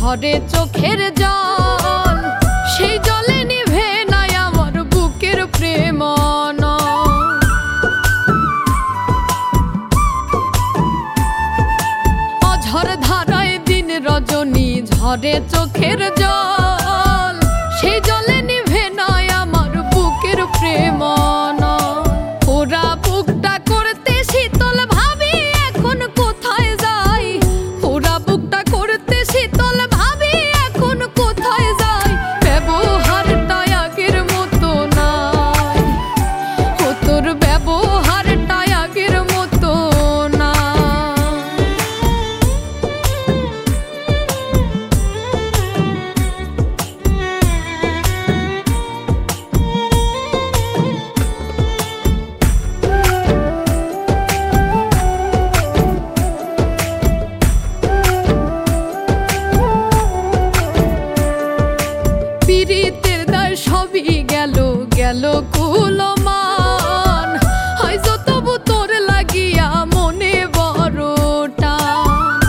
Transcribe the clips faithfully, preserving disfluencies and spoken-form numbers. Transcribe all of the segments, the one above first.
ঝরে চোখের জল, সেই জলে নিভে নাই আমার বুকের প্রেম। অঝর ধারায় দিন রজনী ঝরে চোখের জল, সেই জলে নিভে নাই আমার বুকের প্রেম। ওরা বুকটা করতে শীতল ভাবি এখন কোথায় যাই, ওরা বুকটা করতে শীতল ভাবি এখন কোথায় যাই। ব্যবহারটা আগের মতো নাই, ও তোর ব্যবহারটা আগের মতো না। পীড়িতের দায় সবই গেল গেল কুলমান, হয়তো তবু তোর লাগিয়া মনে বড় টান।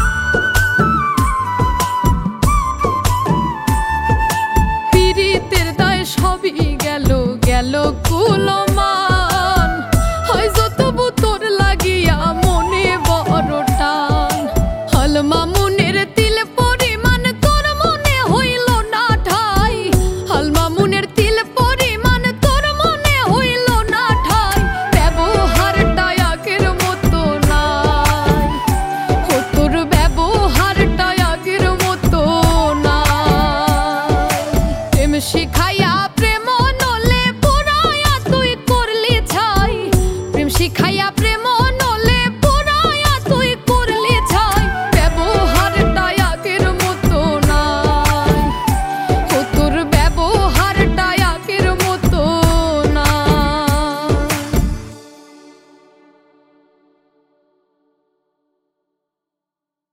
পীড়িতের দায় সবই গেল গেল কুলমান।